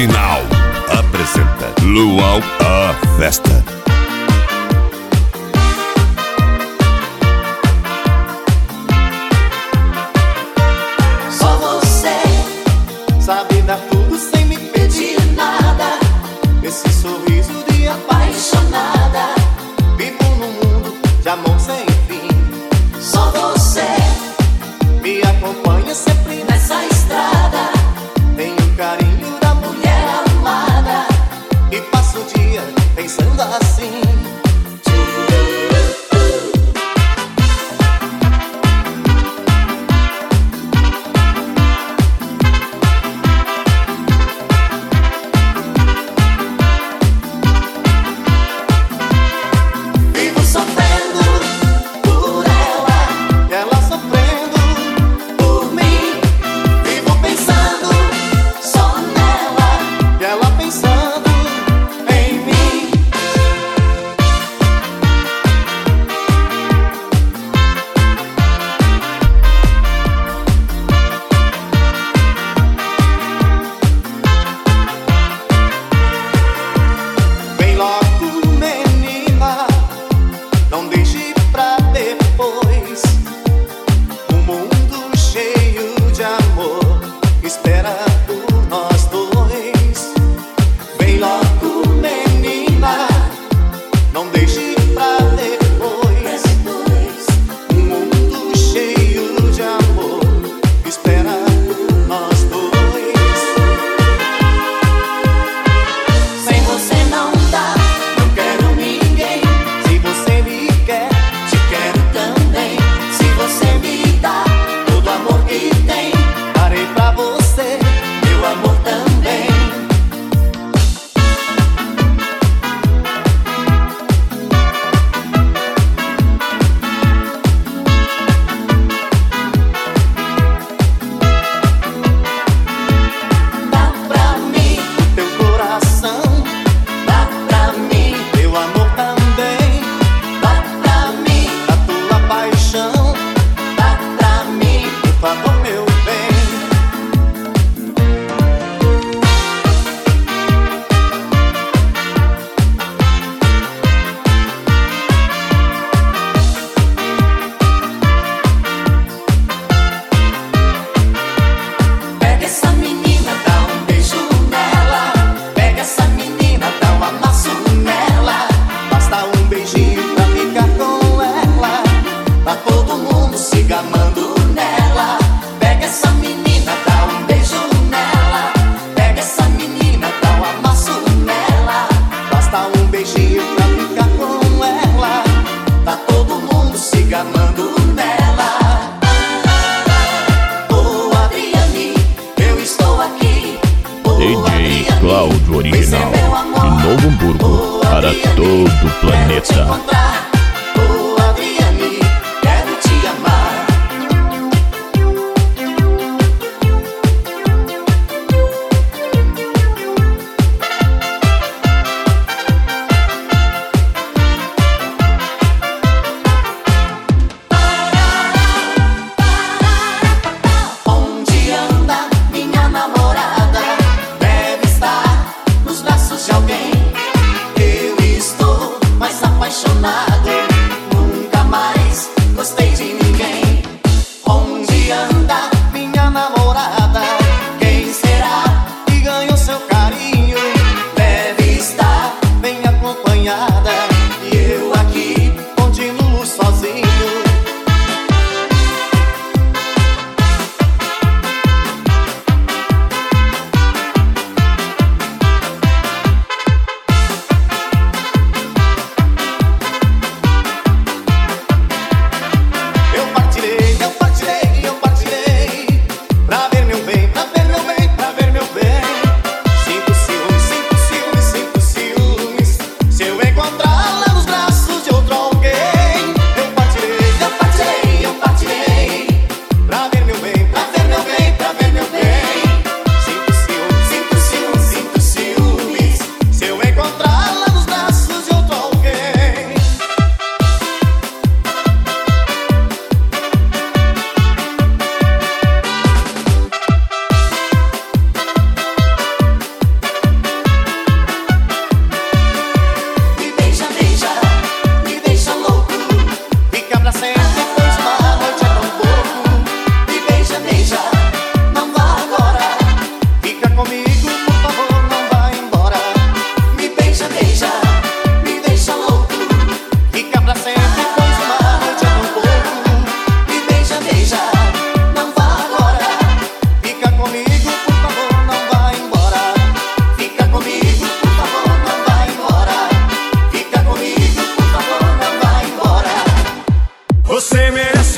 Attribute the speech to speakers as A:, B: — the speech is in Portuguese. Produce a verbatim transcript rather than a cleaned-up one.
A: Final apresenta Luau a Festa.
B: Só você sabe dar tudo sem me pedir nada. Esse sorriso de apaixonada. Vivo num mundo de amor sem fim. Só você me acompanha sempre nessa estrada. Tenho o carinho da mulher amada e passo o dia pensando assim. Vivo sofrendo por ela, ela sofrendo por mim. Vivo pensando só nela, e ela pensando em mim. Vem logo, menina, não deixe pra depois. Um mundo cheio de amor espera por nós dois. Vem logo, menina, não deixe pra depois. Um mundo cheio de amor espera por nós dois. Sem você não dá, não quero ninguém. Se você me quer, te quero também. Se você me dá todo o amor que tem, darei pra você meu amor também. Dá pra mim o teu coração, dá pra mim meu amor também. Dá pra mim a tua paixão, dá pra mim, por favor, meu bem. Pega essa menina, dá um beijo nela. Pega essa menina, dá um amasso nela. Basta um beijinho pra ficar com ela. Pra todo mundo se gamando nela. Pega essa menina, dá um beijo nela. Pega essa menina, dá um amasso nela. Basta um beijinho pra ficar com ela. Tá todo mundo se gamando nela. Ô Adriane, eu estou aqui. Ô,
C: D J
B: Adriane,
C: Cláudio
B: vem ser
C: Original,
B: meu amor.
C: de Novo Hamburgo,
B: Ô,
C: para
B: Adriane,
C: todo o
B: quero te
C: planeta.
B: encontrar.